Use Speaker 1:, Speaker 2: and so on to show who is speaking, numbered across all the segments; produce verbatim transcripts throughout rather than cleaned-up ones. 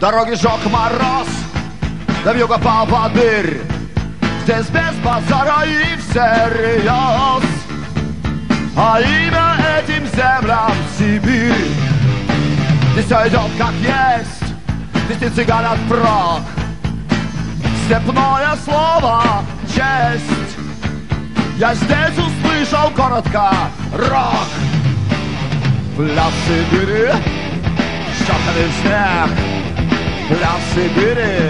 Speaker 1: дороги жег мороз, да вьюга поводырь. Здесь без базара и всерьез, а имя этим землям Сибирь. Здесь все идет как есть, здесь не цыган отпрок. Степное слово честь, я здесь услышал коротко рок. Пляс Сибири, шапками в снег. Пляс Сибири.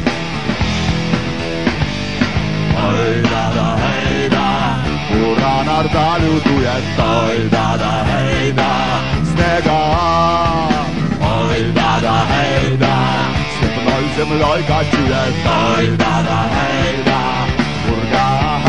Speaker 1: Ой, да-да, эй, да, уран орда лютует. Ой, да-да, эй, да, снега. Ой, да-да, эй, да, степной землей кочует. Ой, да-да, эй, да, урга.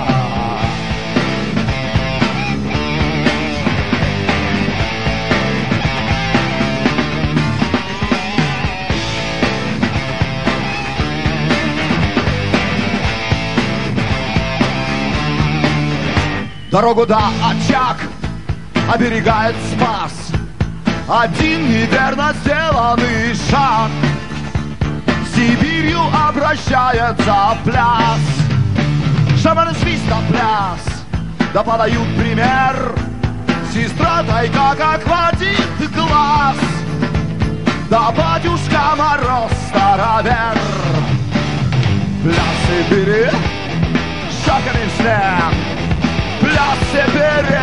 Speaker 1: Дорогу да очаг оберегает Спас. Один неверно сделанный шаг Сибирью обращается пляс. Шаманы свистом пляс, да подают пример. Сестра тайга как хватит глаз, да батюшка Мороз старовер. Пляс Сибири, шагами в снег. Пляс Сибири.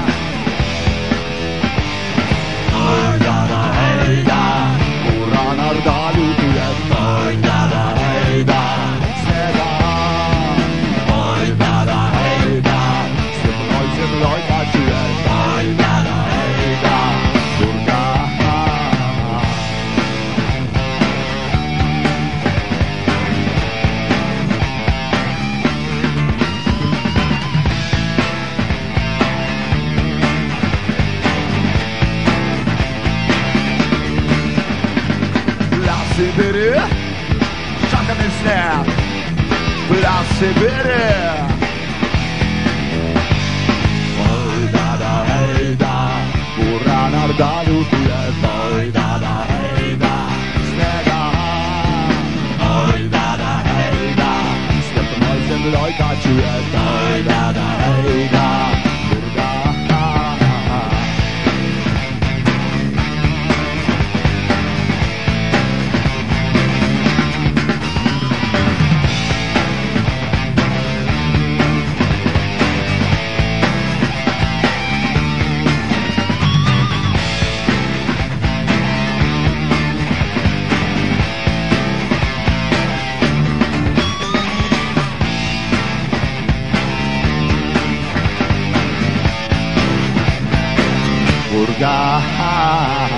Speaker 1: Ой, да-да, эй, да, уран орда лютует. Ой, да-да, эй, да, снега. Ой, да-да, эй, да, степной землей кочует. Ой, да-да, эй, да, урга. Сибири, шагами в снег. Пляс Сибири. Ой, да-да, эй, да, уран орда лютует. Ой, да-да, эй, да, снега. Ой, да-да, эй, да, степной землей кочует. Ой, да-да, эй, да, урга. Урга.